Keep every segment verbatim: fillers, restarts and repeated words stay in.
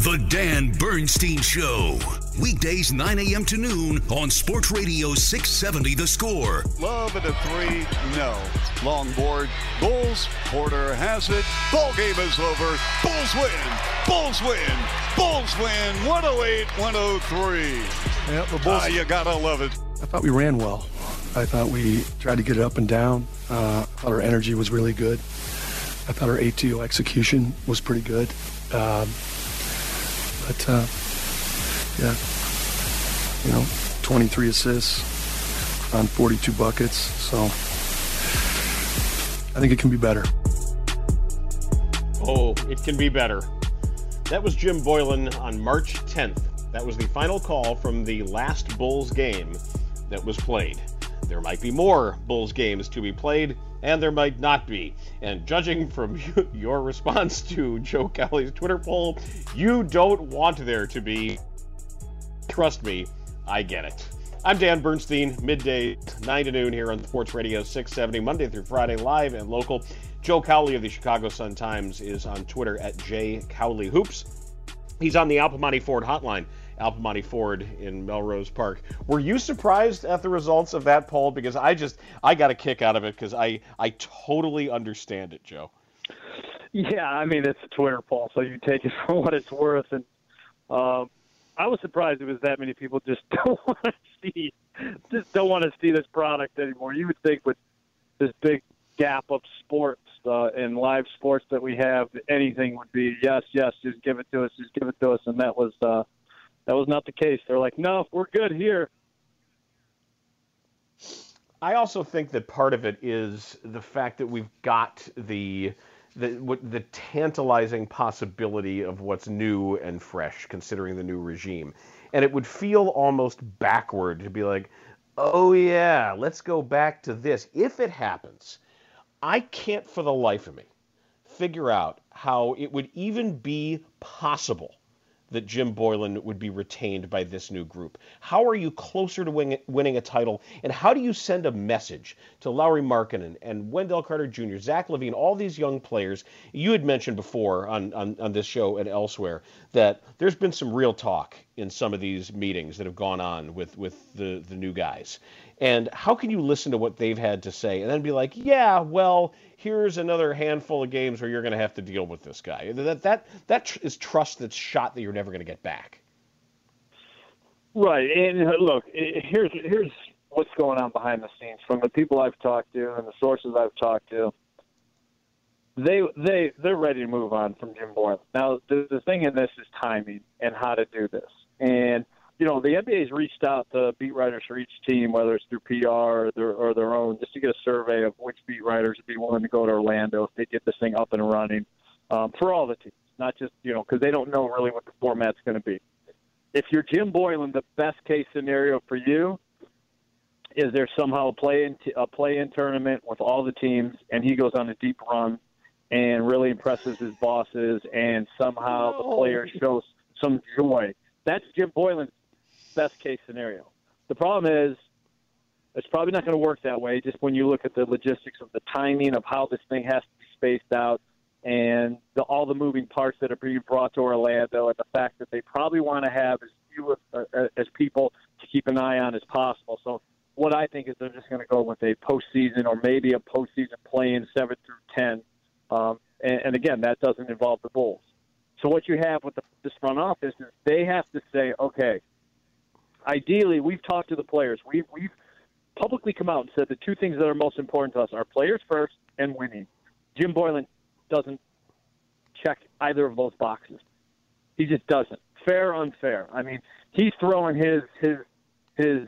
The Dan Bernstein Show. Weekdays nine a.m. to noon on Sports Radio six seventy The Score. Love at a three, no. Long board, Bulls. Porter has it. Ball game is over. Bulls win. Bulls win. Bulls win. one oh eight one oh three. Yeah, the Bulls. Ah, you gotta love it. I thought we ran well. I thought we tried to get it up and down. Uh, I thought our energy was really good. I thought our A T O execution was pretty good. Um, but, uh, yeah, you know, twenty-three assists on forty-two buckets. So I think it can be better. Oh, it can be better. That was Jim Boylen on March tenth. That was the final call from the last Bulls game that was played. There might be more Bulls games to be played, and there might not be. And judging from your response to Joe Cowley's Twitter poll, you don't want there to be. Trust me, I get it. I'm Dan Bernstein, midday, nine to noon here on Sports Radio six seventy, Monday through Friday, live and local. Joe Cowley of the Chicago Sun-Times is on Twitter at J Cowley Hoops. He's on the Al Piemonte Ford hotline. Al Piemonte Ford in Melrose Park. Were you surprised at the results of that poll? Because I just, I got a kick out of it because I, I totally understand it, Joe. Yeah, I mean, it's a Twitter poll, so you take it for what it's worth. And um, I was surprised it was that many people just don't want to see, just don't want to see this product anymore. You would think with this big gap of sports uh, and live sports that we have, anything would be, yes, yes, just give it to us, just give it to us. And that was, uh, That was not the case. They're like, no, we're good here. I also think that part of it is the fact that we've got the the what, the tantalizing possibility of what's new and fresh, considering the new regime. And it would feel almost backward to be like, oh, yeah, let's go back to this. If it happens, I can't for the life of me figure out how it would even be possible that Jim Boylen would be retained by this new group. How are you closer to win, winning a title, and how do you send a message to Lauri Markkanen and Wendell Carter Junior, Zach LaVine, all these young players? You had mentioned before on, on, on this show and elsewhere that there's been some real talk in some of these meetings that have gone on with, with the, the new guys. And how can you listen to what they've had to say and then be like, yeah, well, here's another handful of games where you're going to have to deal with this guy? That that that is trust that's shot that you're never going to get back. Right. And look, here's here's what's going on behind the scenes from the people I've talked to and the sources I've talked to. They they they're ready to move on from Jim Boylen. Now, the the thing in this is timing and how to do this. And you know, the N B A's reached out to beat writers for each team, whether it's through P R or their, or their own, just to get a survey of which beat writers would be willing to go to Orlando if they get this thing up and running um, for all the teams, not just, you know, because they don't know really what the format's going to be. If you're Jim Boylen, the best case scenario for you is there somehow a play-in, a play-in tournament with all the teams, and he goes on a deep run and really impresses his bosses, and somehow no. the players show some joy. That's Jim Boylen's best case scenario. The problem is it's probably not going to work that way, just when you look at the logistics of the timing of how this thing has to be spaced out and the, all the moving parts that are being brought to Orlando, and the fact that they probably want to have as few uh, as people to keep an eye on as possible. So what I think is they're just going to go with a postseason or maybe a postseason play-in seven through ten. Um, and, and, again, that doesn't involve the Bulls. So what you have with the, this front office is they have to say, okay, ideally, we've talked to the players. We've, we've publicly come out and said the two things that are most important to us are players first and winning. Jim Boylen doesn't check either of those boxes. He just doesn't. Fair, unfair. I mean, he's throwing his his his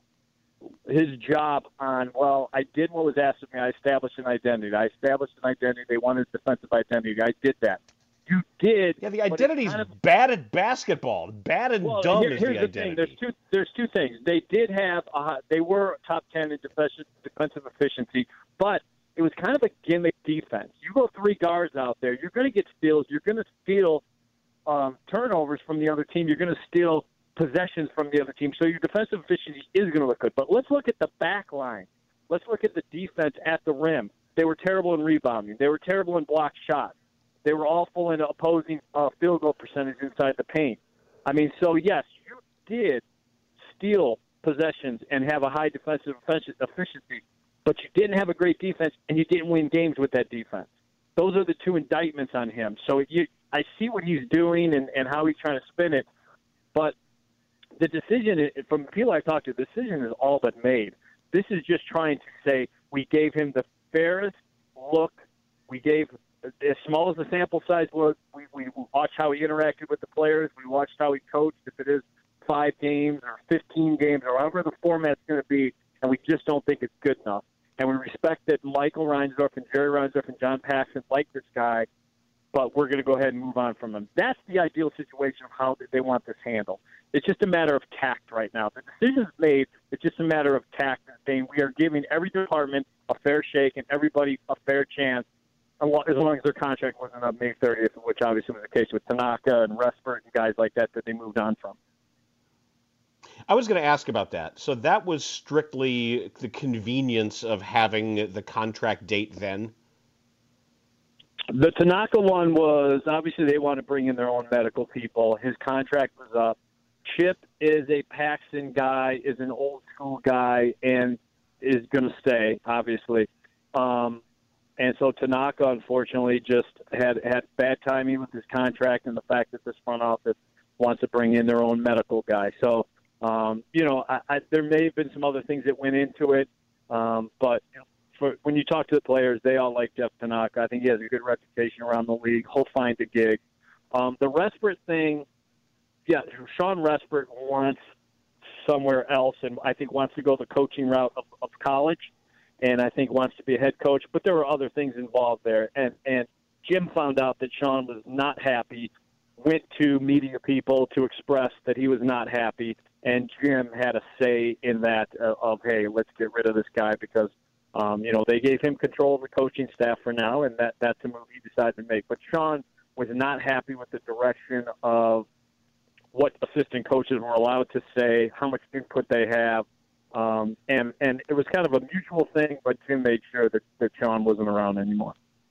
his job on, well, I did what was asked of me. I established an identity. I established an identity. They wanted defensive identity. I did that. You did. Yeah, the identity's kind of bad at basketball. Bad and well, dumb here, is here's the, the identity. Thing. There's two. There's two things. They did have. Uh, they were top ten in defensive defensive efficiency, but it was kind of a gimmick defense. You go three guards out there, you're going to get steals. You're going to steal um, turnovers from the other team. You're going to steal possessions from the other team. So your defensive efficiency is going to look good. But let's look at the back line. Let's look at the defense at the rim. They were terrible in rebounding. They were terrible in blocked shots. They were awful in opposing uh, field goal percentage inside the paint. I mean, so yes, you did steal possessions and have a high defensive efficiency, but you didn't have a great defense, and you didn't win games with that defense. Those are the two indictments on him. So you, I see what he's doing and, and how he's trying to spin it, but the decision, from the people I've talked to, the decision is all but made. This is just trying to say we gave him the fairest look. We gave, as small as the sample size was, we, we watched how he interacted with the players. We watched how he coached, if it is five games or fifteen games or however the format's going to be, and we just don't think it's good enough. And we respect that Michael Reinsdorf and Jerry Reinsdorf and John Paxson like this guy, but we're going to go ahead and move on from him. That's the ideal situation of how they want this handled. It's just a matter of tact right now. The decision's made. It's just a matter of tact. Saying we are giving every department a fair shake and everybody a fair chance, as long as their contract wasn't up May thirtieth, which obviously was the case with Tanaka and Respert and guys like that that they moved on from. I was going to ask about that. So that was strictly the convenience of having the contract date then? The Tanaka one was, obviously they want to bring in their own medical people. His contract was up. Chip is a Paxson guy, is an old school guy, and is going to stay, obviously. Um, and so Tanaka, unfortunately, just had, had bad timing with his contract and the fact that this front office wants to bring in their own medical guy. So, Um, you know, I, I, there may have been some other things that went into it, um, but you know, for, when you talk to the players, they all like Jeff Tanaka. I think he has a good reputation around the league. He'll find a gig. Um, the Respert thing, yeah, Sean Respert wants somewhere else, and I think wants to go the coaching route of, of college, and I think wants to be a head coach. But there were other things involved there, and and Jim found out that Sean was not happy. Went to media people to express that he was not happy, and Jim had a say in that uh, of, hey, let's get rid of this guy because, um, you know, they gave him control of the coaching staff for now, and that, that's a move he decided to make. But Sean was not happy with the direction of what assistant coaches were allowed to say, how much input they have, um, and, and it was kind of a mutual thing, but Jim made sure that, that Sean wasn't around anymore.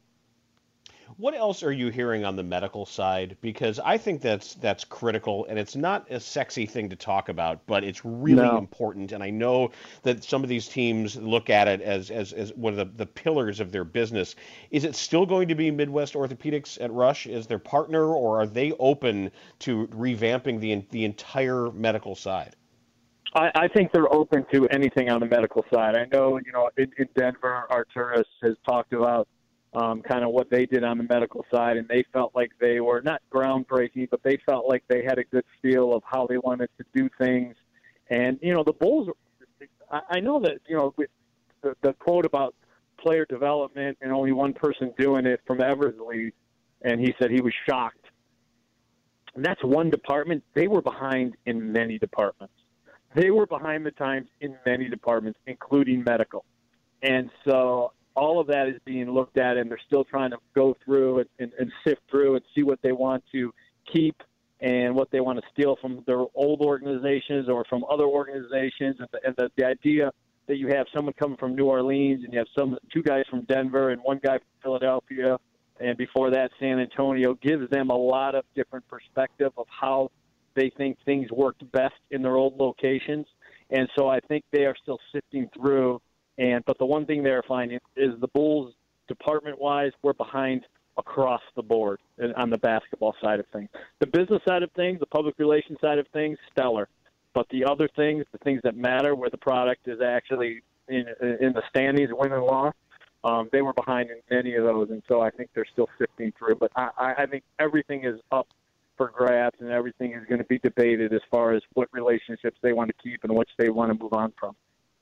What else are you hearing on the medical side? Because I think that's that's critical, and it's not a sexy thing to talk about, but it's really No. important. And I know that some of these teams look at it as as, as one of the, the pillars of their business. Is it still going to be Midwest Orthopedics at Rush as their partner, or are they open to revamping the the entire medical side? I, I think they're open to anything on the medical side. I know, you know, in, in Denver, Arturis has talked about Um, kind of what they did on the medical side, and they felt like they were not groundbreaking, but they felt like they had a good feel of how they wanted to do things. And, you know, the Bulls, I, I know that, you know, the, the quote about player development and only one person doing it from Eversley, and he said he was shocked. And that's one department. They were behind in many departments. They were behind the times in many departments, including medical. And so all of that is being looked at, and they're still trying to go through and, and, and sift through and see what they want to keep and what they want to steal from their old organizations or from other organizations. And the, and the, the idea that you have someone coming from New Orleans and you have some two guys from Denver and one guy from Philadelphia, and before that San Antonio, gives them a lot of different perspective of how they think things worked best in their old locations. And so I think they are still sifting through. And but the one thing they're finding is the Bulls, department-wise, we're behind across the board on the basketball side of things. The business side of things, the public relations side of things, stellar. But the other things, the things that matter, where the product is actually in, in the standings, winning law, um, they were behind in many of those. And so I think they're still sifting through. But I, I think everything is up for grabs, and everything is going to be debated as far as what relationships they want to keep and which they want to move on from.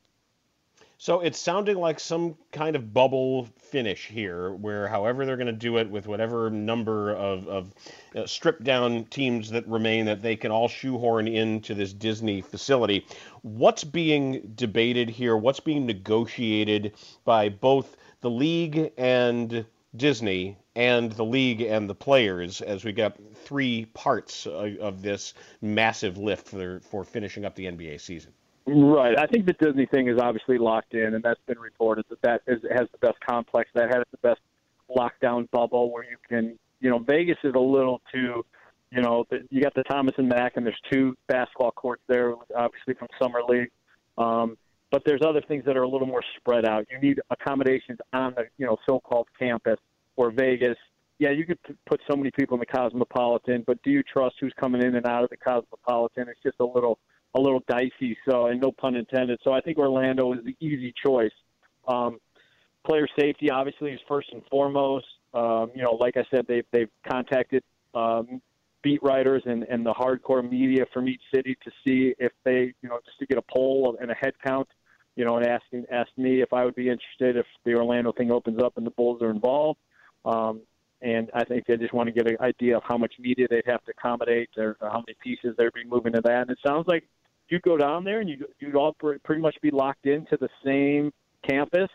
So it's sounding like some kind of bubble finish here, where however they're going to do it with whatever number of, of uh, stripped down teams that remain, that they can all shoehorn into this Disney facility. What's being debated here? What's being negotiated by both the league and Disney and the league and the players, as we got three parts of, of this massive lift for, for finishing up the N B A season? Right. I think the Disney thing is obviously locked in, and that's been reported that that is, has the best complex, that has the best lockdown bubble where you can You know, Vegas is a little too, you know, you got the Thomas and Mack, and there's two basketball courts there, obviously from Summer League. Um, but there's other things that are a little more spread out. You need accommodations on the, you know, so-called campus or Vegas. Yeah, you could p- put so many people in the Cosmopolitan, but do you trust who's coming in and out of the Cosmopolitan? It's just a little a little dicey, so, and no pun intended. So I think Orlando is the easy choice. Um, player safety, obviously, is first and foremost. Um, you know, like I said, they've, they've contacted um, beat writers and, and the hardcore media from each city to see if they, you know, just to get a poll and a head count, you know, and asking asked me if I would be interested if the Orlando thing opens up and the Bulls are involved. Um, and I think they just want to get an idea of how much media they'd have to accommodate or, or how many pieces they'd be moving to that. And it sounds like you'd go down there and you'd, you'd all pretty much be locked into the same campus,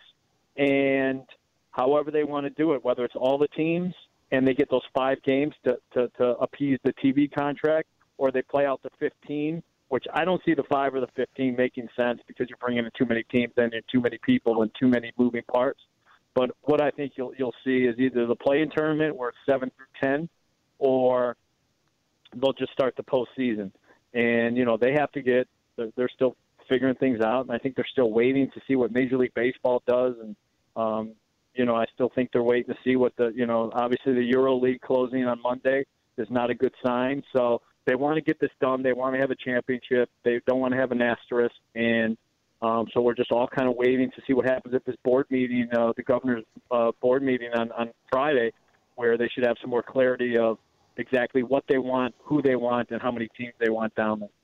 and however they want to do it, whether it's all the teams and they get those five games to, to, to appease the T V contract, or they play out the fifteen, which I don't see the five or the fifteen making sense because you're bringing in too many teams and too many people and too many moving parts. But what I think you'll you'll see is either the play-in tournament where it's seven through ten, or they'll just start the postseason. And, you know, they have to get – they're still figuring things out, and I think they're still waiting to see what Major League Baseball does. And, um, you know, I still think they're waiting to see what the – you know, obviously the Euro League closing on Monday is not a good sign. So they want to get this done. They want to have a championship. They don't want to have an asterisk. And um, so we're just all kind of waiting to see what happens at this board meeting, uh, the governor's uh, board meeting on, on Friday, where they should have some more clarity of exactly what they want, who they want, and how many teams they want down there.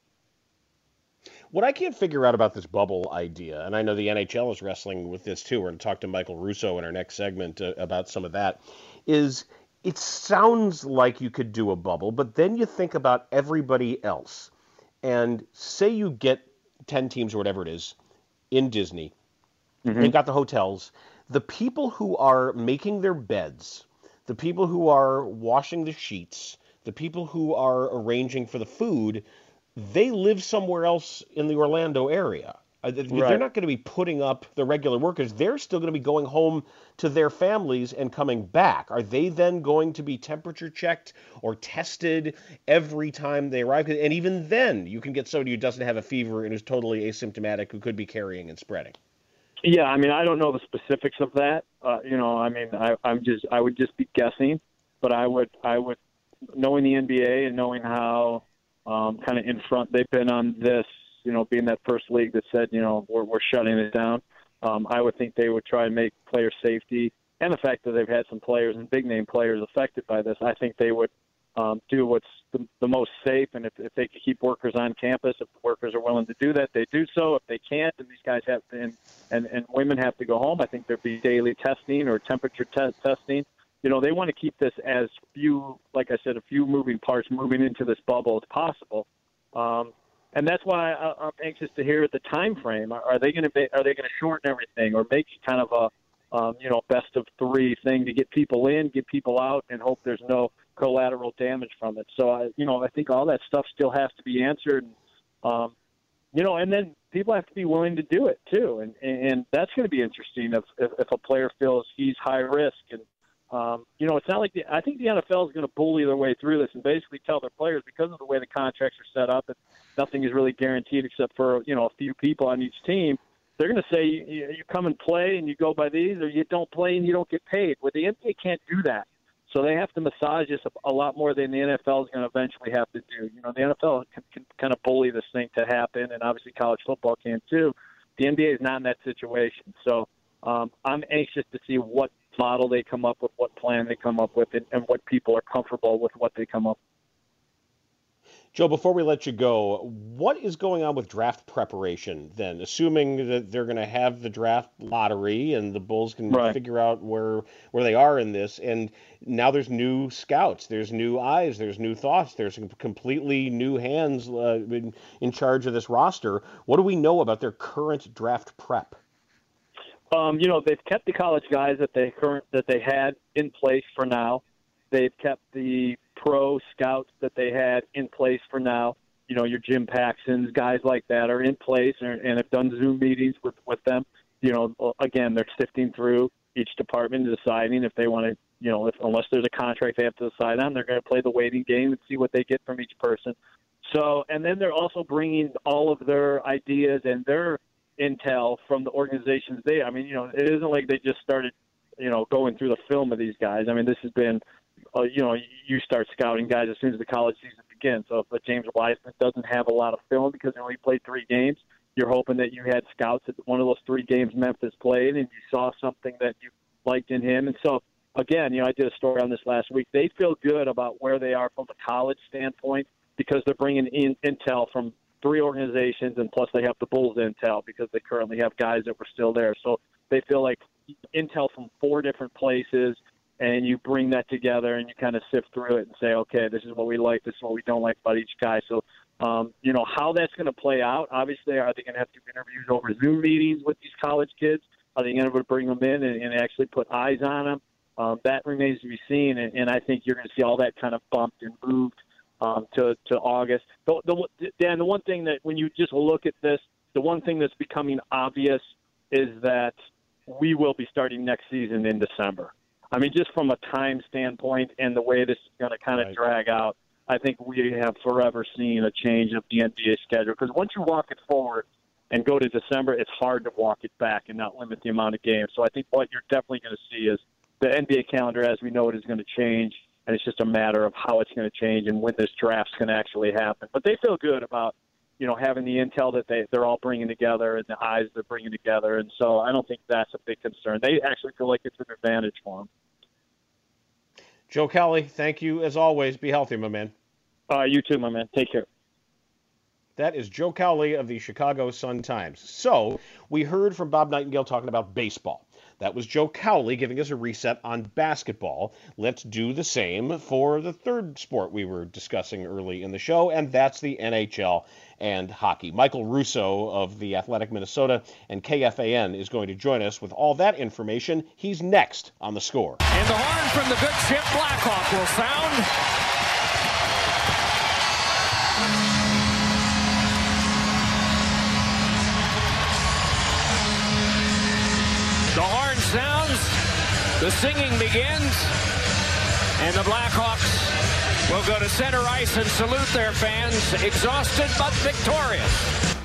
What I can't figure out about this bubble idea, and I know the N H L is wrestling with this too, we're going to talk to Michael Russo in our next segment uh, about some of that, is it sounds like you could do a bubble, but then you think about everybody else. And say you get ten teams or whatever it is in Disney, mm-hmm. They've got the hotels, the people who are making their beds, the people who are washing the sheets, the people who are arranging for the food, they live somewhere else in the Orlando area. Right. They're not going to be putting up the regular workers. They're still going to be going home to their families and coming back. Are they then going to be temperature checked or tested every time they arrive? And even then, you can get somebody who doesn't have a fever and is totally asymptomatic who could be carrying and spreading. Yeah, I mean, I don't know the specifics of that. Uh, you know, I mean, I, I'm just, I would just be guessing, but I would, I would, knowing the N B A and knowing how um, kind of in front they've been on this, you know, being that first league that said, you know, we're, we're shutting it down. Um, I would think they would try and make player safety, and the fact that they've had some players and big name players affected by this, I think they would um, do what's the, the most safe. And if, if they could keep workers on campus, if the workers are willing to do that, they do so. If they can't, and these guys have to, and, and, and women have to go home, I think there'd be daily testing or temperature te- testing. You know, they want to keep this as few, like I said, a few moving parts moving into this bubble as possible. Um, and that's why I, I'm anxious to hear the time frame. Are, are they going to be, are they going to shorten everything or make it kind of a, um, you know, best of three thing to get people in, get people out, and hope there's no collateral damage from it? So, I, you know, I think all that stuff still has to be answered. Um, you know, and then people have to be willing to do it too. And, and that's going to be interesting if, if, if a player feels he's high risk. And, um, you know, it's not like the, I think the N F L is going to bully their way through this and basically tell their players, because of the way the contracts are set up and nothing is really guaranteed except for, you know, a few people on each team. They're going to say you, you come and play and you go by these, or you don't play and you don't get paid. Well, the N B A can't do that. So they have to massage this a, a lot more than the N F L is going to eventually have to do. You know, the N F L can, can kind of bully this thing to happen, and obviously college football can too. The N B A is not in that situation. So um, I'm anxious to see what model they come up with, what plan they come up with, and, and what people are comfortable with what they come up with. Joe, before we let you go, what is going on with draft preparation then? Assuming that they're going to have the draft lottery and the Bulls can right. figure out where where they are in this, and now there's new scouts, there's new eyes, there's new thoughts, there's completely new hands uh, in, in charge of this roster. What do we know about their current draft prep? Um, you know, they've kept the college guys that they current that they had in place for now. They've kept the pro scouts that they had in place for now. You know, your Jim Paxsons, guys like that are in place and, and have done Zoom meetings with, with them. You know, again, they're sifting through each department deciding if they want to, you know, if unless there's a contract they have to decide on, they're going to play the waiting game and see what they get from each person. So, and then they're also bringing all of their ideas and their intel from the organizations they, I mean, you know, it isn't like they just started, you know, going through the film of these guys. I mean, this has been, uh, you know, you start scouting guys as soon as the college season begins. So if James Wiseman doesn't have a lot of film because he only played three games, you're hoping that you had scouts at one of those three games Memphis played and you saw something that you liked in him. And so, again, you know, I did a story on this last week. They feel good about where they are from the college standpoint because they're bringing in intel from three organizations, and plus they have the Bulls intel because they currently have guys that were still there. So they feel like intel from four different places, and you bring that together and you kind of sift through it and say, okay, this is what we like, this is what we don't like about each guy. So, um, you know, how that's going to play out, obviously, are they going to have to do interviews over Zoom meetings with these college kids? Are they going to bring them in and, and actually put eyes on them? Um, that remains to be seen, and, and I think you're going to see all that kind of bumped and moved um, to, to August. The, the, Dan, the one thing that when you just look at this, the one thing that's becoming obvious is that we will be starting next season in December. I mean, just from a time standpoint and the way this is going to kind of right. drag out, I think we have forever seen a change of the N B A schedule. Because once you walk it forward and go to December, it's hard to walk it back and not limit the amount of games. So I think what you're definitely going to see is the N B A calendar, as we know it, is going to change, and it's just a matter of how it's going to change and when this draft's going to actually happen. But they feel good about, you know, having the intel that they, they're all bringing together and the eyes they're bringing together. And so I don't think that's a big concern. They actually feel like it's an advantage for them. Joe Cowley, thank you as always. Be healthy, my man. Uh, you too, my man. Take care. That is Joe Cowley of the Chicago Sun-Times. So we heard from Bob Nightingale talking about baseball. That was Joe Cowley giving us a reset on basketball. Let's do the same for the third sport we were discussing early in the show, and that's the N H L and hockey. Michael Russo of the Athletic Minnesota and K F A N is going to join us with all that information. He's next on The Score. And the horn from the good ship Blackhawk will sound. The horn sounds, the singing begins, and the Blackhawks will go to center ice and salute their fans, exhausted but victorious.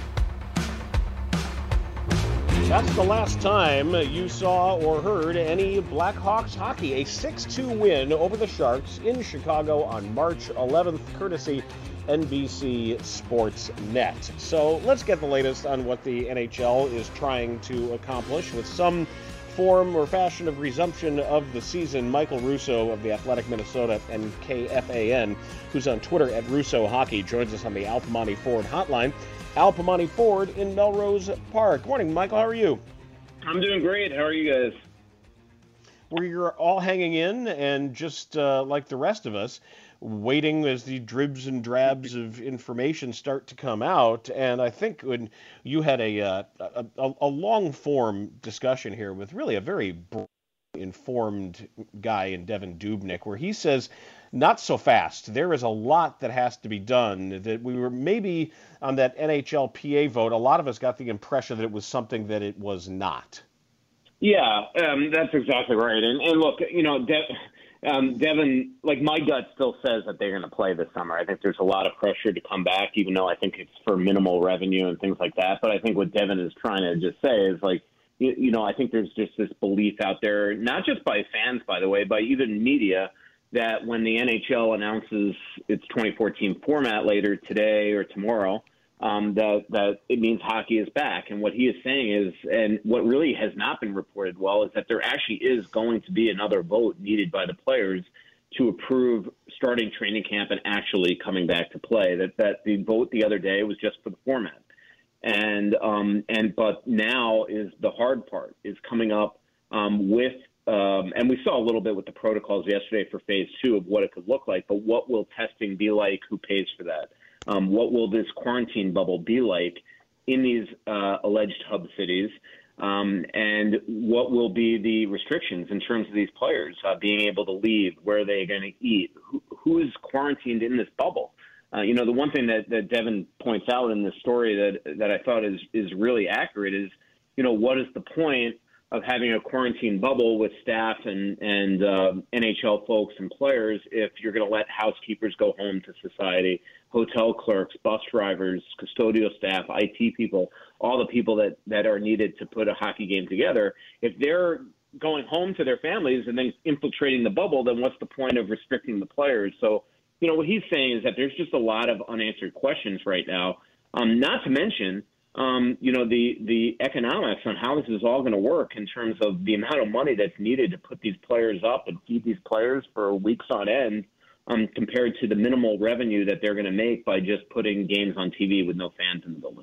That's the last time you saw or heard any Blackhawks hockey. A six two win over the Sharks in Chicago on March eleventh, courtesy N B C Sports Net. So let's get the latest on what the N H L is trying to accomplish with some form or fashion of resumption of the season. Michael Russo of the Athletic Minnesota and K F A N, who's on Twitter at Russo Hockey, joins us on the Al Piemonte Ford hotline. Al Piemonte Ford in Melrose Park. Morning, Michael. How are you? I'm doing great. How are you guys? We're all hanging in and just uh, like the rest of us, waiting as the dribs and drabs of information start to come out. And I think when you had a uh, a, a long-form discussion here with really a very informed guy in Devin Dubnyk, where he says, not so fast. There is a lot that has to be done. That we were maybe on that N H L P A vote, a lot of us got the impression that it was something that it was not. Yeah, um, that's exactly right. And, and look, you know, De- um, Devin, like my gut still says that they're going to play this summer. I think there's a lot of pressure to come back, even though I think it's for minimal revenue and things like that. But I think what Devin is trying to just say is like, you, you know, I think there's just this belief out there, not just by fans, by the way, by even media, that when the N H L announces its twenty fourteen format later today or tomorrow, um, that, that it means hockey is back. And what he is saying is, and what really has not been reported well, is that there actually is going to be another vote needed by the players to approve starting training camp and actually coming back to play. That that the vote the other day was just for the format. And um, and but now is the hard part, is coming up um, with Um, and we saw a little bit with the protocols yesterday for phase two of what it could look like, but what will testing be like? Who pays for that? Um, what will this quarantine bubble be like in these uh, alleged hub cities? Um, and what will be the restrictions in terms of these players uh, being able to leave? Where are they going to eat? Who, who is quarantined in this bubble? Uh, you know, the one thing that, that Devin points out in this story that, that I thought is, is really accurate is, you know, what is the point of having a quarantine bubble with staff and and uh, N H L folks and players if you're going to let housekeepers go home to society, hotel clerks, bus drivers, custodial staff, I T people, all the people that, that are needed to put a hockey game together. If they're going home to their families and then infiltrating the bubble, then what's the point of restricting the players? So, you know, what he's saying is that there's just a lot of unanswered questions right now, um, not to mention – Um, you know, the, the economics on how this is all going to work in terms of the amount of money that's needed to put these players up and feed these players for weeks on end um, compared to the minimal revenue that they're going to make by just putting games on T V with no fans in the building.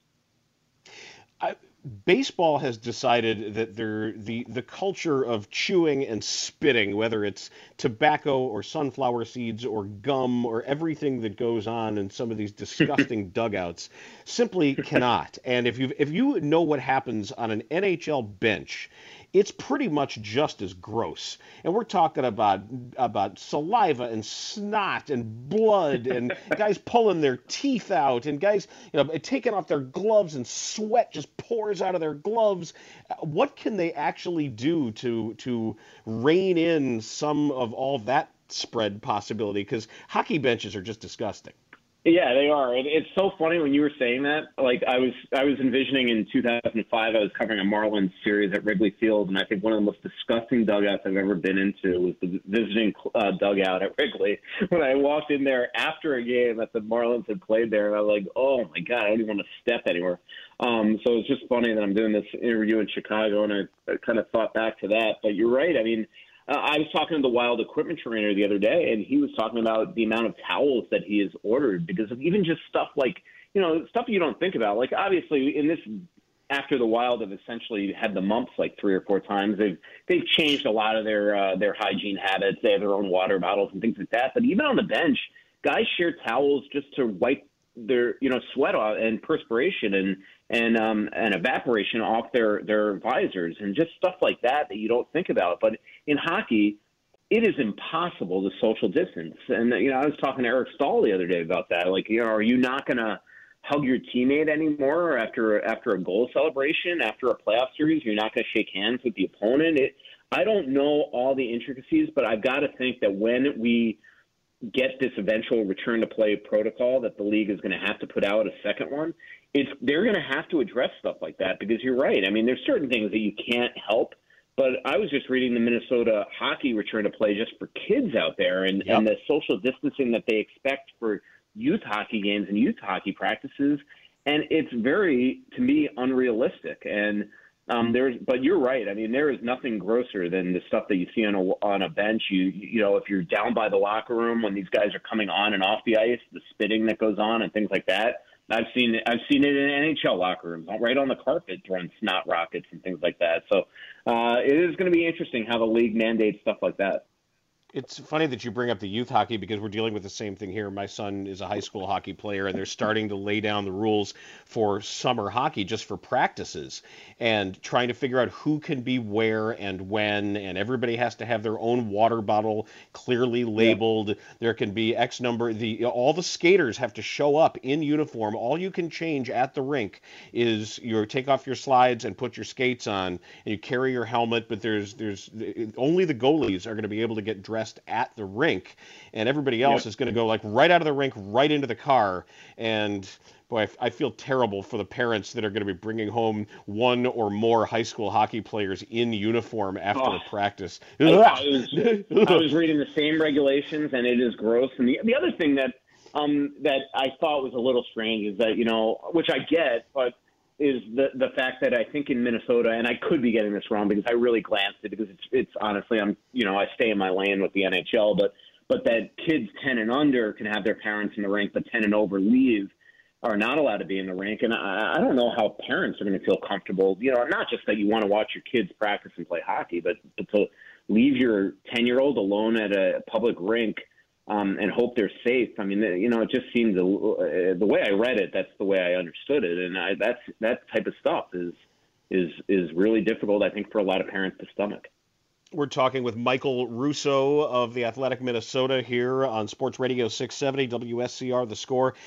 I, baseball has decided that they're, the the culture of chewing and spitting, whether it's tobacco or sunflower seeds or gum or everything that goes on in some of these disgusting dugouts, simply cannot. And if you if you know what happens on an N H L bench, it's pretty much just as gross. And we're talking about about saliva and snot and blood and guys pulling their teeth out and guys, you know, taking off their gloves and sweat just pours out of their gloves. What can they actually do to to rein in some of all that spread possibility? Because hockey benches are just disgusting. Yeah, they are. It, it's so funny when you were saying that. Like I was, I was envisioning in two thousand five, I was covering a Marlins series at Wrigley Field, and I think one of the most disgusting dugouts I've ever been into was the visiting uh, dugout at Wrigley. When I walked in there after a game that the Marlins had played there, and I was like, "Oh my God, I don't even want to step anywhere." Um, so it's just funny that I'm doing this interview in Chicago, and I, I kind of thought back to that. But you're right. I mean. Uh, I was talking to the Wild equipment trainer the other day, and he was talking about the amount of towels that he has ordered because of even just stuff like, you know, stuff you don't think about. Like, obviously, in this, after the Wild have essentially had the mumps like three or four times, they've they've changed a lot of their uh, their hygiene habits. They have their own water bottles and things like that. But even on the bench, guys share towels just to wipe their, you know, sweat off and perspiration and and um, and evaporation off their, their visors and just stuff like that that you don't think about. But in hockey, it is impossible to social distance. And, you know, I was talking to Eric Stahl the other day about that. Like, you know, are you not going to hug your teammate anymore after after a goal celebration, after a playoff series? You're not going to shake hands with the opponent? It, I don't know all the intricacies, but I've got to think that when we get this eventual return to play protocol that the league is going to have to put out a second one, it's they're going to have to address stuff like that because you're right. I mean, there's certain things that you can't help. But I was just reading the Minnesota hockey return to play just for kids out there and, yep. and the social distancing that they expect for youth hockey games and youth hockey practices. And it's very, to me, unrealistic. And um, there's, but you're right. I mean, there is nothing grosser than the stuff that you see on a, on a bench. You, you know, if you're down by the locker room when these guys are coming on and off the ice, the spitting that goes on and things like that. I've seen it. I've seen it in N H L locker rooms, right on the carpet, throwing snot rockets and things like that. So uh, it is going to be interesting how the league mandates stuff like that. It's funny that you bring up the youth hockey because we're dealing with the same thing here. My son is a high school hockey player, and they're starting to lay down the rules for summer hockey just for practices and trying to figure out who can be where and when, and everybody has to have their own water bottle clearly labeled. Yeah. There can be X number. The all the skaters have to show up in uniform. All you can change at the rink is you take off your slides and put your skates on, and you carry your helmet, but there's there's only the goalies are going to be able to get dressed at the rink, and everybody else yep. is going to go like right out of the rink, right into the car. And boy, I, I feel terrible for the parents that are going to be bringing home one or more high school hockey players in uniform after oh, a practice. I, I, was, I was reading the same regulations, and it is gross. And the, the other thing that um, that I thought was a little strange is that, you know, which I get, but is the the fact that I think in Minnesota, and I could be getting this wrong because I really glanced at it because it's it's honestly I'm you know I stay in my lane with the N H L, but but that kids ten and under can have their parents in the rink, but ten and over leave are not allowed to be in the rink, and I, I don't know how parents are going to feel comfortable. You know, not just that you want to watch your kids practice and play hockey, but, but to leave your ten year old alone at a public rink. Um, and hope they're safe. I mean, you know, it just seems a, uh, the way I read it, that's the way I understood it, and I, that's that type of stuff is is is really difficult, I think, for a lot of parents to stomach. We're talking with Michael Russo of the Athletic Minnesota here on Sports Radio six seventy W S C R The Score.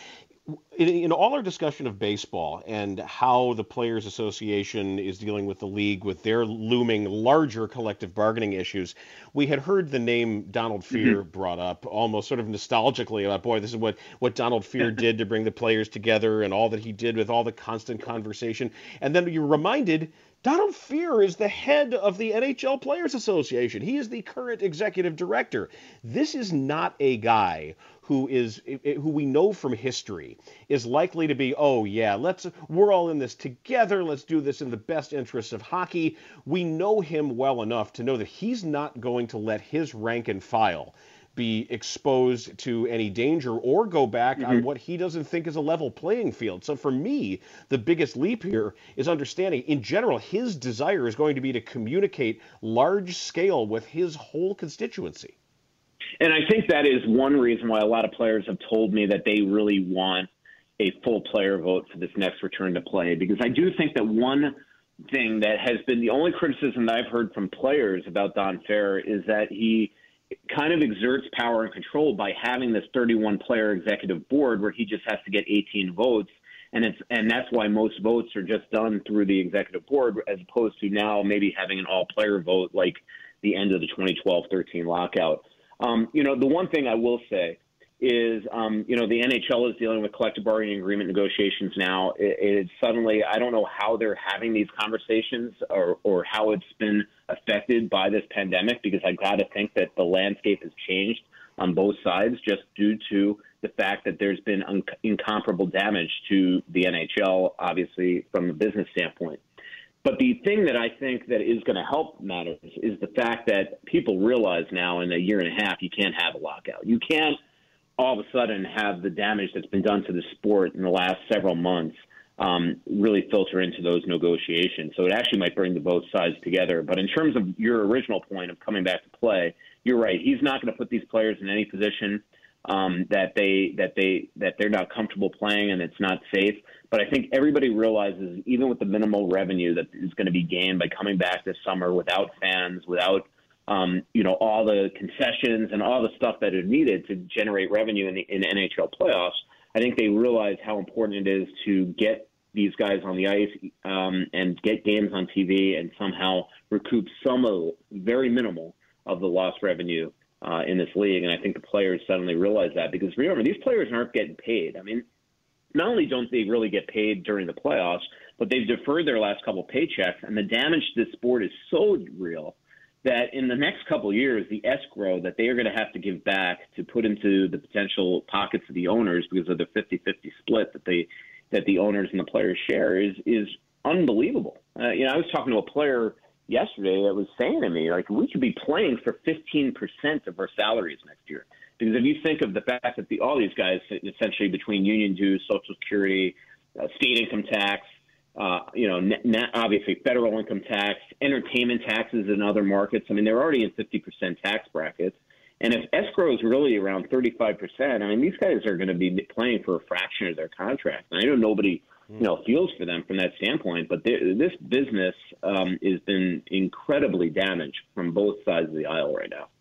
In, in all our discussion of baseball and how the Players Association is dealing with the league with their looming larger collective bargaining issues, we had heard the name Donald Fehr mm-hmm. brought up almost sort of nostalgically about, boy, this is what, what Donald Fehr did to bring the players together and all that he did with all the constant conversation. And then you're reminded Donald Fehr is the head of the N H L Players Association. He is the current executive director. This is not a guy who is who we know from history is likely to be, oh yeah, let's we're all in this together. Let's do this in the best interests of hockey. We know him well enough to know that he's not going to let his rank and file be exposed to any danger or go back mm-hmm. on what he doesn't think is a level playing field. So for me, the biggest leap here is understanding, in general, his desire is going to be to communicate large scale with his whole constituency. And I think that is one reason why a lot of players have told me that they really want a full player vote for this next return to play, because I do think that one thing that has been the only criticism that I've heard from players about Don Fehr is that he kind of exerts power and control by having this thirty-one player executive board where he just has to get eighteen votes. And it's and that's why most votes are just done through the executive board, as opposed to now maybe having an all player vote like the end of the twenty twelve thirteen lockout. Um, you know, the one thing I will say is, um, you know, the N H L is dealing with collective bargaining agreement negotiations now. It, it's suddenly, I don't know how they're having these conversations or, or how it's been affected by this pandemic, because I got to think that the landscape has changed on both sides just due to the fact that there's been un- incomparable damage to the N H L, obviously, from a business standpoint. But the thing that I think that is going to help matters is the fact that people realize now in a year and a half you can't have a lockout. You can't all of a sudden have the damage that's been done to the sport in the last several months um, really filter into those negotiations. So it actually might bring the both sides together. But in terms of your original point of coming back to play, you're right. He's not going to put these players in any position um, that they that they that they're not comfortable playing and it's not safe. But I think everybody realizes, even with the minimal revenue that is going to be gained by coming back this summer without fans, without Um, you know, all the concessions and all the stuff that are needed to generate revenue in the in N H L playoffs, I think they realize how important it is to get these guys on the ice um, and get games on T V and somehow recoup some of, very minimal, of the lost revenue uh, in this league. And I think the players suddenly realize that, because remember, these players aren't getting paid. I mean, not only don't they really get paid during the playoffs, but they've deferred their last couple paychecks, and the damage to this sport is so real that in the next couple of years, the escrow that they are going to have to give back to put into the potential pockets of the owners because of the fifty-fifty split that they that the owners and the players share is is unbelievable. Uh, you know, I was talking to a player yesterday that was saying to me, like, we should be playing for fifteen percent of our salaries next year. Because if you think of the fact that the, all these guys, essentially between union dues, Social Security, uh, state income tax, Uh, you know, net, net, obviously federal income tax, entertainment taxes in other markets. I mean, they're already in fifty percent tax brackets. And if escrow is really around thirty-five percent, I mean, these guys are going to be playing for a fraction of their contract. And I know nobody, you know, feels for them from that standpoint, but this business um, has been incredibly damaged from both sides of the aisle right now.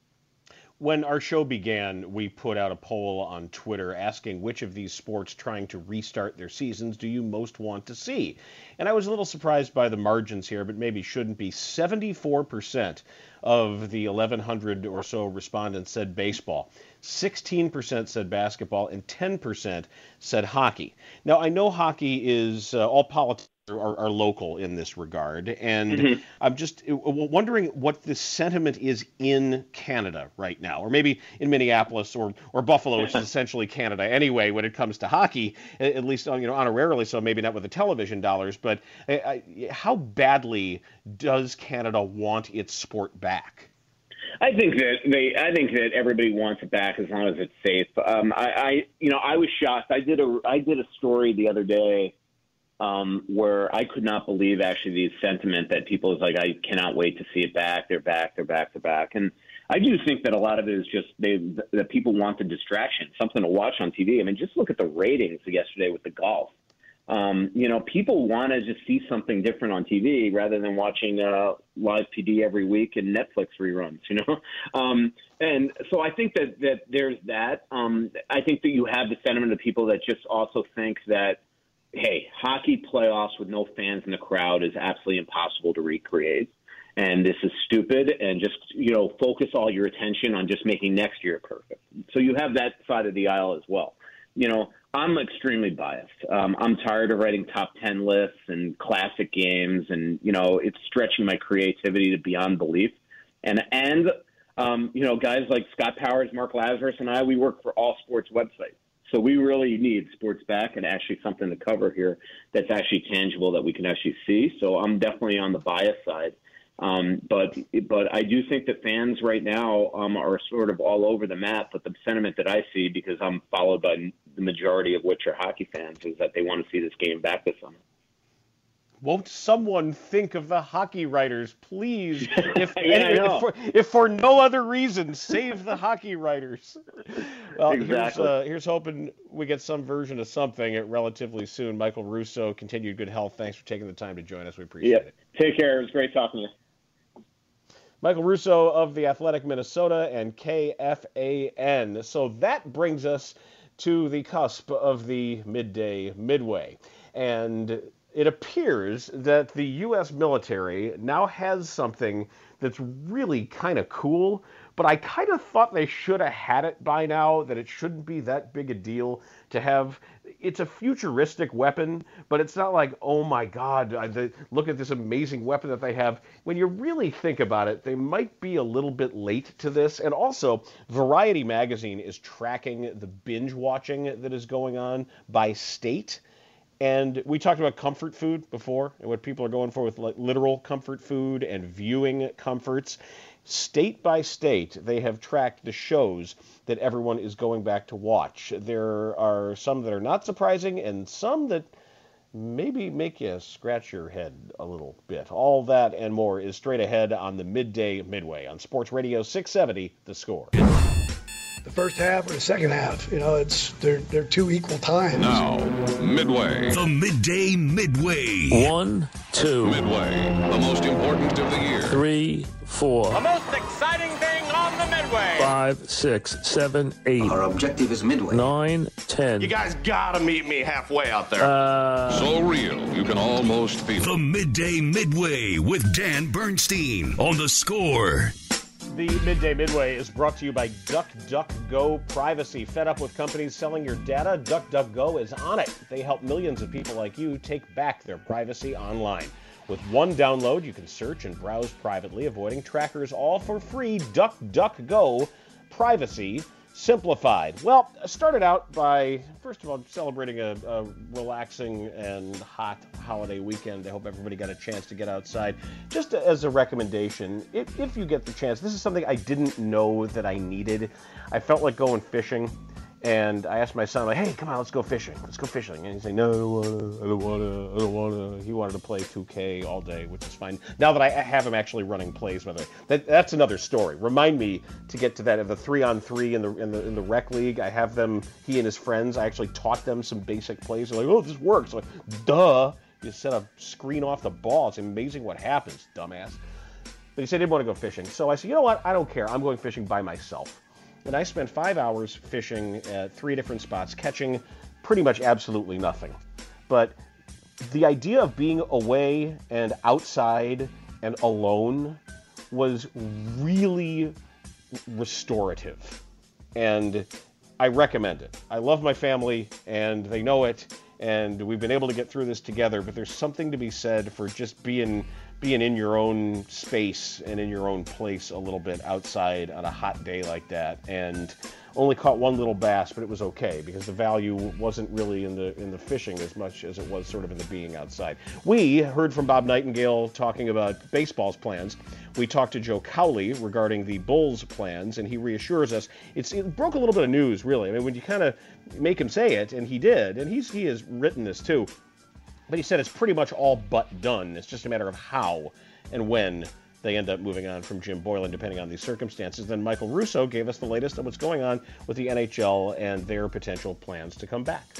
When our show began, we put out a poll on Twitter asking which of these sports trying to restart their seasons do you most want to see? And I was a little surprised by the margins here, but maybe shouldn't be. seventy-four percent of the eleven hundred or so respondents said baseball. sixteen percent said basketball, and ten percent said hockey. Now, I know hockey is uh, all politics. Are, are local in this regard, and mm-hmm. I'm just wondering what the sentiment is in Canada right now, or maybe in Minneapolis or or Buffalo, which is essentially Canada anyway when it comes to hockey, at least you know honorarily so, maybe not with the television dollars. But uh, how badly does Canada want its sport back? I think that they. I think that everybody wants it back as long as it's safe. Um, I, I, you know, I was shocked. I did a I did a story the other day. Um, where I could not believe actually the sentiment that people is like, I cannot wait to see it back. They're back. They're back. They're back. And I do think that a lot of it is just they that people want the distraction, something to watch on T V. I mean, just look at the ratings yesterday with the golf. Um, you know, people want to just see something different on T V rather than watching uh, live P D every week and Netflix reruns. You know, um, And so I think that, that there's that. Um, I think that you have the sentiment of people that just also think that, hey, hockey playoffs with no fans in the crowd is absolutely impossible to recreate. And this is stupid, and just, you know, focus all your attention on just making next year perfect. So you have that side of the aisle as well. You know, I'm extremely biased. Um, I'm tired of writing top ten lists and classic games, and, you know, it's stretching my creativity to beyond belief. And, and um, you know, guys like Scott Powers, Mark Lazarus, and I, we work for All Sports websites. So we really need sports back and actually something to cover here that's actually tangible that we can actually see. So I'm definitely on the bias side. Um, but but I do think that fans right now um, are sort of all over the map. But the sentiment that I see, because I'm followed by the majority of which are hockey fans, is that they want to see this game back this summer. Won't someone think of the hockey writers, please? If, yeah, and, if, for, if for no other reason, save the hockey writers. Well, exactly. here's, uh, here's hoping we get some version of something relatively soon. Michael Russo, continued good health. Thanks for taking the time to join us. We appreciate yep. it. Take care. It was great talking to you. Michael Russo of the Athletic Minnesota and K F A N. So that brings us to the cusp of the midday midway. And it appears that the U S military now has something that's really kind of cool, but I kind of thought they should have had it by now, that it shouldn't be that big a deal to have. It's a futuristic weapon, but it's not like, oh my God, I, the, look at this amazing weapon that they have. When you really think about it, they might be a little bit late to this. And also, Variety magazine is tracking the binge watching that is going on by state. And we talked about comfort food before and what people are going for with like literal comfort food and viewing comforts. State by state, they have tracked the shows that everyone is going back to watch. There are some that are not surprising and some that maybe make you scratch your head a little bit. All that and more is straight ahead on the Midday Midway on Sports Radio six seventy, The Score. The first half or the second half, you know, it's they're they're two equal times. Now, Midway. The Midday Midway. One, two. Midway, the most important of the year. Three, four. The most exciting thing on the Midway. Five, six, seven, eight. Our objective is Midway. Nine, ten. You guys gotta meet me halfway out there. Uh, So real, you can almost feel it. The Midday Midway with Dan Bernstein on The Score. The Midday Midway is brought to you by DuckDuckGo Privacy. Fed up with companies selling your data? DuckDuckGo is on it. They help millions of people like you take back their privacy online. With one download, you can search and browse privately, avoiding trackers, all for free. DuckDuckGo Privacy simplified. Well, I started out by, first of all, celebrating a, a relaxing and hot holiday weekend. I hope everybody got a chance to get outside. Just as a recommendation, if, if you get the chance, this is something I didn't know that I needed. I felt like going fishing, and I asked my son, like, hey, come on, let's go fishing. Let's go fishing. And he's like, no, I don't want to, I don't want to, I don't want to. He wanted to play two K all day, which is fine. Now that I have him actually running plays, by the way, that, that's another story. Remind me to get to that. Of the three on three in the in the in the rec league, I have them. He and his friends. I actually taught them some basic plays. They're like, oh, this works. I'm like, duh. You set a screen off the ball. It's amazing what happens, dumbass. But he said he didn't want to go fishing. So I said, you know what? I don't care. I'm going fishing by myself. And I spent five hours fishing at three different spots, catching pretty much absolutely nothing. But the idea of being away and outside and alone was really restorative. And I recommend it. I love my family, and they know it, and we've been able to get through this together, but there's something to be said for just being being in your own space and in your own place a little bit outside on a hot day like that. And only caught one little bass, but it was okay because the value wasn't really in the in the fishing as much as it was sort of in the being outside. We heard from Bob Nightingale talking about baseball's plans. We talked to Joe Cowley regarding the Bulls' plans, and he reassures us. It's, it broke a little bit of news, really. I mean, when you kind of make him say it, and he did, and he's he has written this too, but he said it's pretty much all but done. It's just a matter of how and when they end up moving on from Jim Boylen, depending on these circumstances. Then Michael Russo gave us the latest on what's going on with the N H L and their potential plans to come back.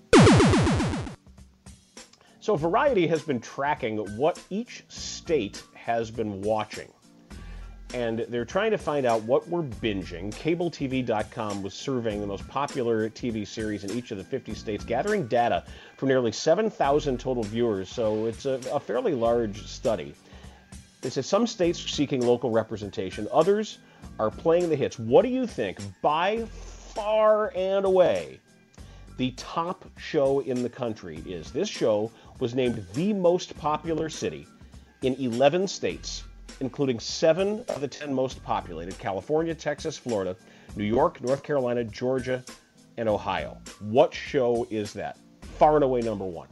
So Variety has been tracking what each state has been watching. and they're trying to find out what we're binging. Cable T V dot com was surveying the most popular T V series in each of the fifty states, gathering data from nearly seven thousand total viewers, so it's a, a fairly large study. They said some states are seeking local representation, others are playing the hits. What do you think? By far and away, the top show in the country is. This show was named the most popular city in eleven states, including seven of the ten most populated: California, Texas, Florida, New York, North Carolina, Georgia, and Ohio. What show is that? Far and away number one.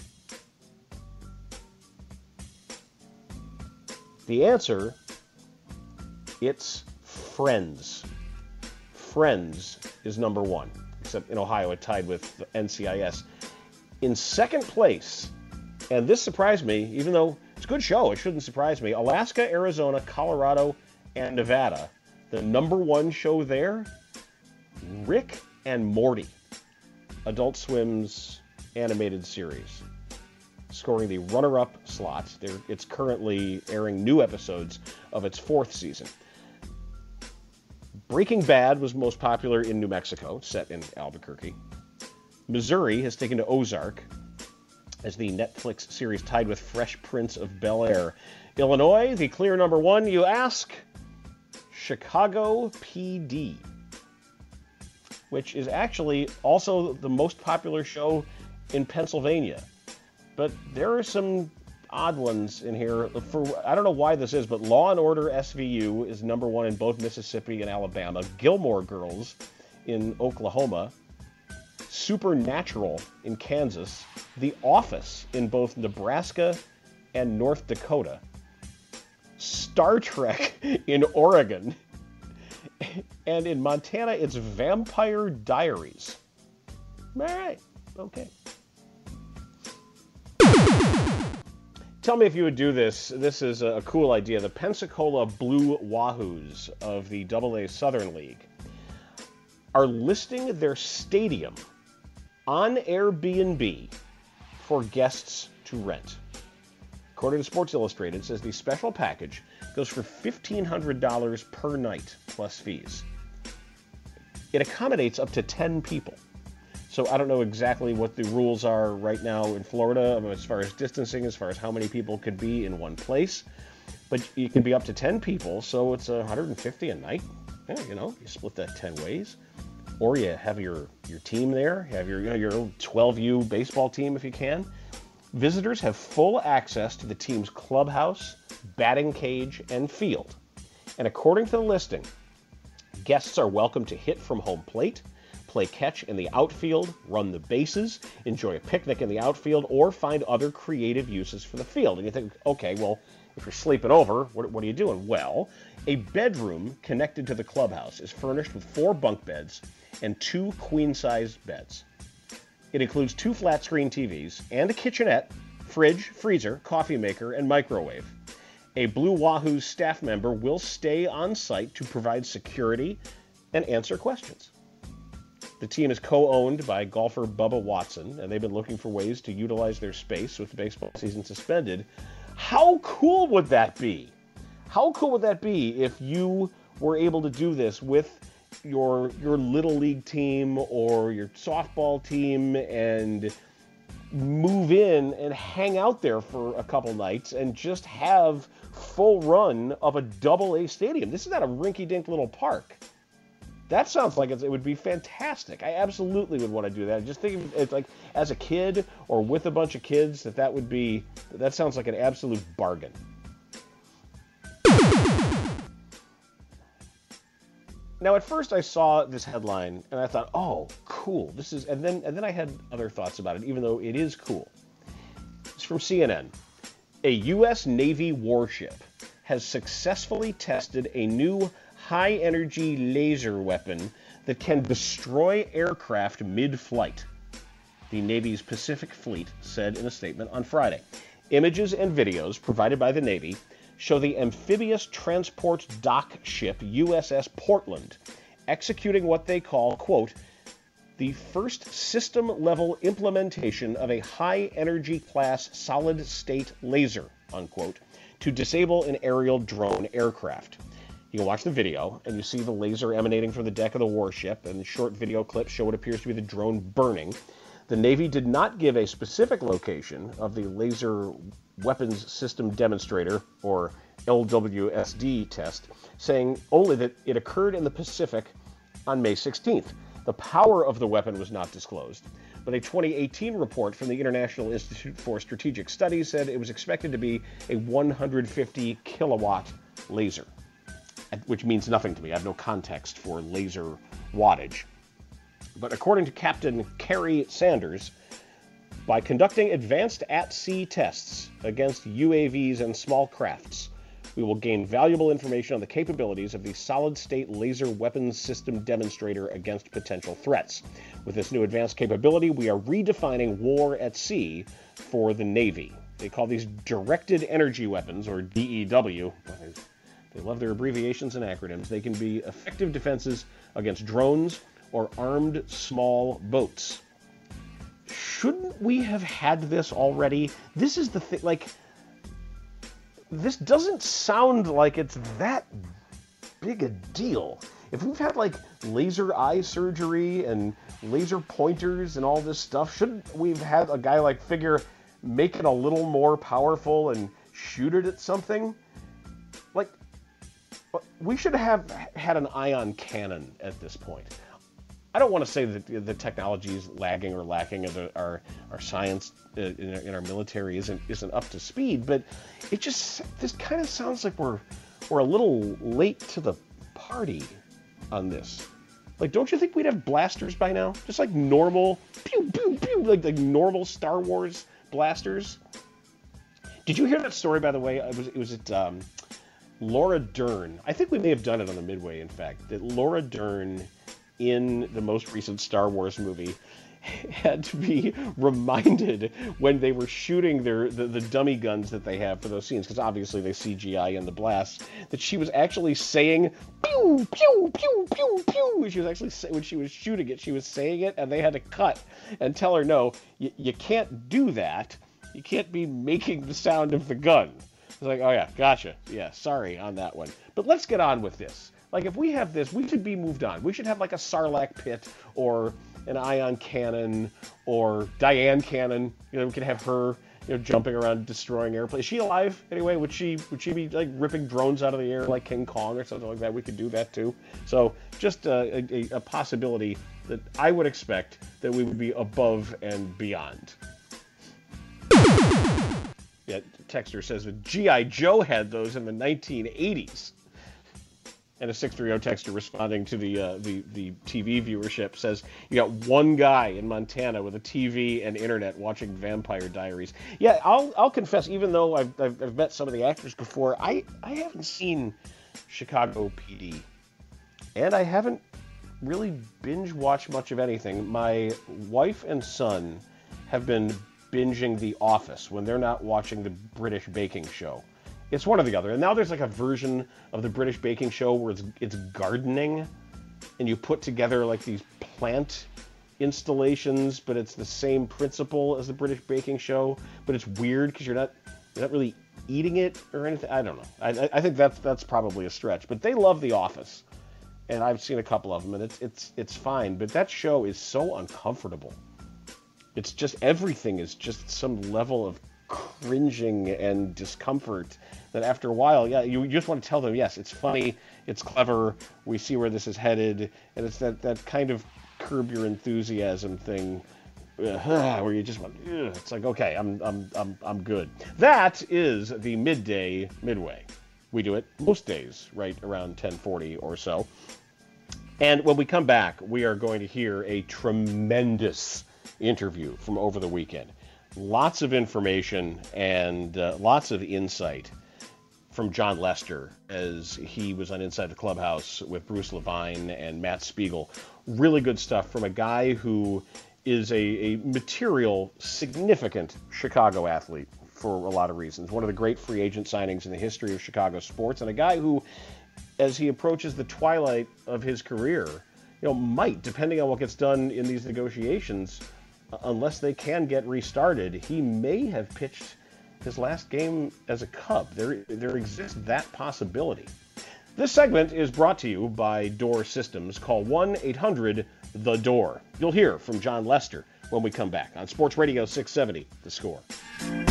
The answer, it's Friends. Friends is number one, except in Ohio it tied with N C I S. In second place, and this surprised me, even though it's a good show, it shouldn't surprise me, Alaska, Arizona, Colorado, and Nevada. The number one show there, Rick and Morty, Adult Swim's animated series, scoring the runner-up slot. It's currently airing new episodes of its fourth season. Breaking Bad was most popular in New Mexico, set in Albuquerque. Missouri has taken to Ozark as the Netflix series tied with Fresh Prince of Bel-Air. Illinois, the clear number one, you ask? Chicago P D, which is actually also the most popular show in Pennsylvania. But there are some odd ones in here. For I don't know why this is, but Law and Order S V U is number one in both Mississippi and Alabama. Gilmore Girls in Oklahoma. Supernatural in Kansas. The Office in both Nebraska and North Dakota. Star Trek in Oregon. And in Montana, it's Vampire Diaries. All right. Okay. Tell me if you would do this. This is a cool idea. The Pensacola Blue Wahoos of the double A Southern League are listing their stadium on Airbnb for guests to rent. According to Sports Illustrated, it says the special package goes for fifteen hundred dollars per night plus fees. It accommodates up to ten people. So I don't know exactly what the rules are right now in Florida as far as distancing, as far as how many people could be in one place. But you can be up to ten people, so it's one hundred fifty a night. Yeah, you know, you split that ten ways. Or you have your, your team there, you have your, you know, your twelve U baseball team if you can. Visitors have full access to the team's clubhouse, batting cage, and field. And according to the listing, guests are welcome to hit from home plate, play catch in the outfield, run the bases, enjoy a picnic in the outfield, or find other creative uses for the field. And you think, okay, well, if you're sleeping over, what, what are you doing? Well, a bedroom connected to the clubhouse is furnished with four bunk beds and two queen-sized beds. It includes two flat-screen T Vs and a kitchenette, fridge, freezer, coffee maker, and microwave. A Blue Wahoo staff member will stay on site to provide security and answer questions. The team is co-owned by golfer Bubba Watson, and they've been looking for ways to utilize their space with the baseball season suspended. How cool would that be? How cool would that be if you were able to do this with your your little league team or your softball team and move in and hang out there for a couple nights and just have full run of a double A stadium? This is not a rinky-dink little park. That sounds like it would be fantastic. I absolutely would want to do that. I just think it's like as a kid or with a bunch of kids that that would be, that sounds like an absolute bargain. Now, at first I saw this headline and I thought, oh, cool. This is, and then and then I had other thoughts about it, even though it is cool. It's from C N N. A U S Navy warship has successfully tested a new high-energy laser weapon that can destroy aircraft mid-flight, the Navy's Pacific Fleet said in a statement on Friday. Images and videos provided by the Navy show the amphibious transport dock ship U S S Portland executing what they call, quote, the first system-level implementation of a high-energy class solid-state laser, unquote, to disable an aerial drone aircraft. You can watch the video, and you see the laser emanating from the deck of the warship, and short video clips show what appears to be the drone burning. The Navy did not give a specific location of the Laser Weapons System Demonstrator, or L W S D test, saying only that it occurred in the Pacific on May sixteenth. The power of the weapon was not disclosed, but a twenty eighteen report from the International Institute for Strategic Studies said it was expected to be a one hundred fifty kilowatt laser, which means nothing to me. I have no context for laser wattage. But according to Captain Kerry Sanders, by conducting advanced at-sea tests against U A Vs and small crafts, we will gain valuable information on the capabilities of the solid-state laser weapons system demonstrator against potential threats. With this new advanced capability, we are redefining war at sea for the Navy. They call these directed energy weapons, or D E W. They love their abbreviations and acronyms. They can be effective defenses against drones or armed small boats. Shouldn't we have had this already? This is the thing, like, this doesn't sound like it's that big a deal. If we've had, like, laser eye surgery and laser pointers and all this stuff, shouldn't we have had a guy like Figure make it a little more powerful and shoot it at something? Like, we should have had an ion cannon at this point. I don't want to say that the technology is lagging or lacking, or the, our our science in our, in our military isn't isn't up to speed, but it just this kind of sounds like we're we're a little late to the party on this. Like, don't you think we'd have blasters by now? Just like normal, pew pew pew, like like normal Star Wars blasters. Did you hear that story, by the way? It was it was at um, Laura Dern. I think we may have done it on the Midway, in fact. That Laura Dern, in the most recent Star Wars movie, had to be reminded when they were shooting their the, the dummy guns that they have for those scenes, because obviously they C G I in the blasts, that she was actually saying pew pew pew pew pew. She was actually when she was shooting it, she was saying it, and they had to cut and tell her, no, y- you can't do that. You can't be making the sound of the gun. It's like, oh yeah, gotcha. Yeah, sorry on that one. But let's get on with this. Like, if we have this, we should be moved on. We should have, like, a Sarlacc pit or an ion cannon or Diane cannon. You know, we could have her, you know, jumping around, destroying airplanes. Is she alive, anyway? Would she would she be, like, ripping drones out of the air like King Kong or something like that? We could do that, too. So, just uh, a, a possibility that I would expect that we would be above and beyond. Yeah, Texter says that G I. Joe had those in the nineteen eighties. And a six three zero texter responding to the uh, the the T V viewership says, you got one guy in Montana with a T V and internet watching Vampire Diaries. Yeah, I'll I'll confess, even though I've I've, I've met some of the actors before, I, I haven't seen Chicago P D. And I haven't really binge watched much of anything. My wife and son have been binging The Office when they're not watching the British Baking Show. It's one or the other. And now there's like a version of the British Baking Show where it's it's gardening, and you put together like these plant installations, but it's the same principle as the British Baking Show, but it's weird because you're not you're not really eating it or anything. I don't know. I I think that's that's probably a stretch. But they love The Office, and I've seen a couple of them, and it's it's it's fine. But that show is so uncomfortable. It's just everything is just some level of cringing and discomfort that after a while, yeah, you just want to tell them, yes, it's funny, it's clever, we see where this is headed, and it's that, that kind of Curb Your Enthusiasm thing uh, where you just want, ugh, it's like, okay, I'm I'm I'm I'm good. That is the midday Midway. We do it most days right around ten forty or so. And when we come back, we are going to hear a tremendous interview from over the weekend. Lots of information and uh, lots of insight from John Lester as he was on Inside the Clubhouse with Bruce Levine and Matt Spiegel. Really good stuff from a guy who is a, a material, significant Chicago athlete for a lot of reasons. One of the great free agent signings in the history of Chicago sports, and a guy who, as he approaches the twilight of his career, you know, might, depending on what gets done in these negotiations, unless they can get restarted, he may have pitched his last game as a Cub. There, there exists that possibility. This segment is brought to you by Door Systems. Call one eight hundred the door. You'll hear from John Lester when we come back on Sports Radio six seventy, The Score.